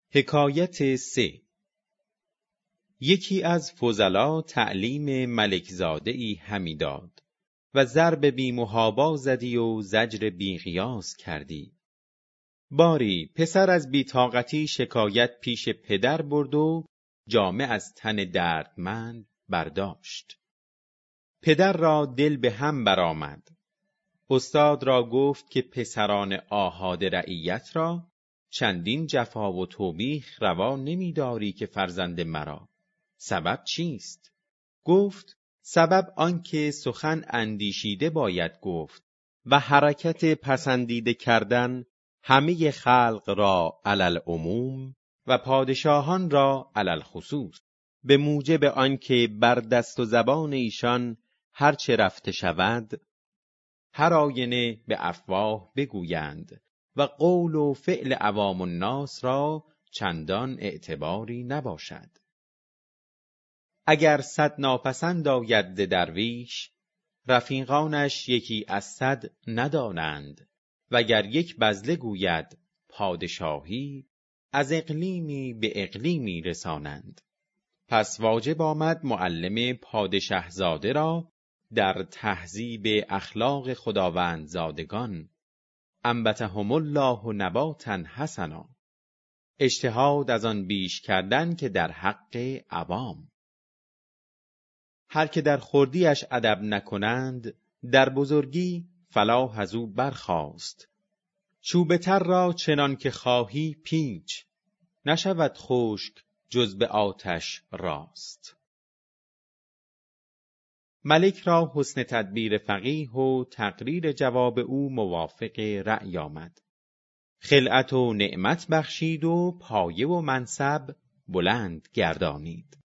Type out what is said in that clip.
حکایت 3. یکی از فضلا تعلیم ملکزاده‌ای همی داد و ضرب بی محابا زدی و زجر بی قیاس کردی. باری پسر از بی طاقتی شکایت پیش پدر برد و جامه از تن دردمند برداشت. پدر را دل به هم برآمد. استاد را گفت که پسران آحاد رعیت را چندین جفا و توبیخ روا نمی‌داری که فرزند مرا. سبب چیست؟ گفت سبب آنکه سخن اندیشیده باید گفت و حرکت پسندیده کردن همه خلق را علی العموم و پادشاهان را علی الخصوص، به موجب آنکه بر دست و زبان ایشان هرچه رفته شود هر آینه به افواه بگویند و قول و فعل عوام الناس را چندان اعتباری نباشد. اگر 100 ناپسند آید ز درویش، رفیقانش یکی از 100 ندانند، وگر یک بذله گوید پادشاهی، از اقلیمی به اقلیمی رسانند. پس واجب آمد معلم پادشه زاده را در تهذیب اخلاق خداوندزادگان، انبتهم الله نباتا حسنا، اجتهاد از آن بیش کردن که در حق عوام. هر که در خردیش ادب نکنند، در بزرگی فلاح از او برخاست. چوب تر را چنان که خواهی پیچ، نشود خشک جز به آتش راست. ملک را حسن تدبیر فقیه و تقریر جواب او موافق رأی آمد. خلعت و نعمت بخشید و پایه و منصب بلند گردانید.